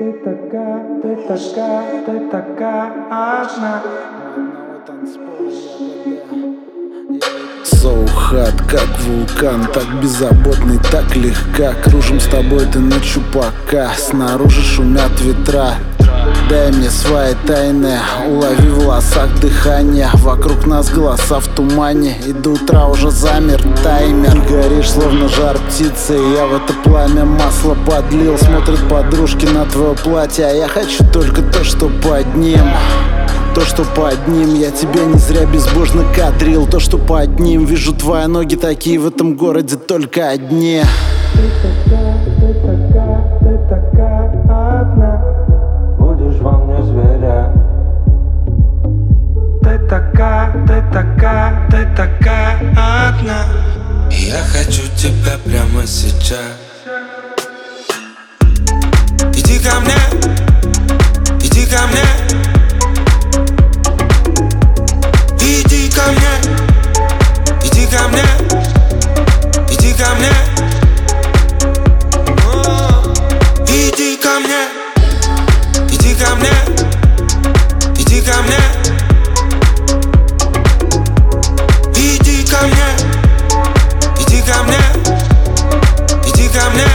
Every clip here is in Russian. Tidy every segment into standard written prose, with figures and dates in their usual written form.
ты такая одна. So hot, как вулкан, так беззаботный, так легка. Кружим с тобой ты ночью пока снаружи шумят ветра. Дай мне свои тайны, улови в волосах дыхание. Вокруг нас голоса в тумане, и до утра уже замер таймер. Горишь словно жар птицы, я в это пламя масло подлил. Смотрят подружки на твое платье, а я хочу только то, что под ним. То, что под ним, я тебя не зря безбожно кадрил. То, что под ним, вижу твои ноги такие в этом городе только одни. Ты такая одна. Будешь во мне зверя. Ты такая одна. Я хочу тебя прямо сейчас. Иди ко мне, иди ко мне. Иди ко мне, иди ко мне, иди ко мне. Иди ко мне, иди ко мне, иди ко мне. Иди ко мне, иди ко мне, иди ко мне.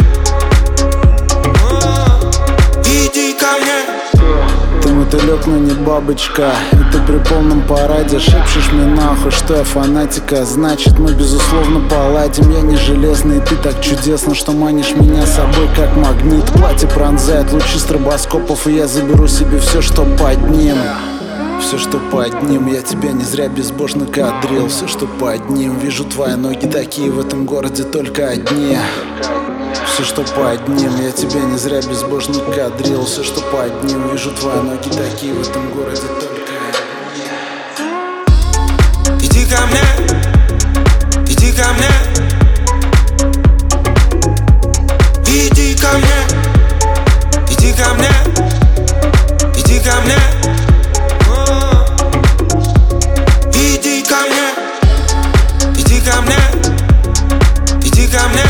Иди ко мне. Ты мотылек, но не бабочка, и ты при полном параде шепчешь мне нахуй, что я фанатика. Значит, мы безусловно поладим. Я не железный, и ты так чудесно, что манишь меня с собой как магнит. Платье пронзает лучи стробоскопов, и я заберу себе все, что под ним. Все, что под ним, я тебя не зря безбожно кадрил. Все, что под ним, вижу твои ноги такие в этом городе только одни. Все, что под ним, я тебя не зря безбожно кадрил. Все, что под ним, вижу твои ноги такие в этом городе только одни. Иди ко мне, иди ко мне. Иди ко мне, иди ко мне, иди ко мне. Иди ко мне, иди ко мне, иди ко мне.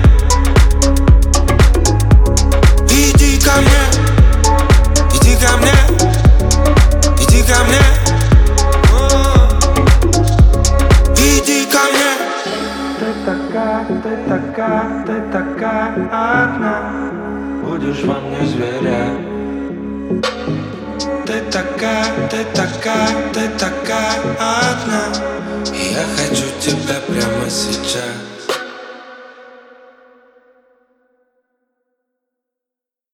Иди ко мне, иди ко мне, иди ко мне. Иди ко мне. Ты такая одна. Будешь во мне зверя. Ты такая одна. Я хочу тебя прямо сейчас.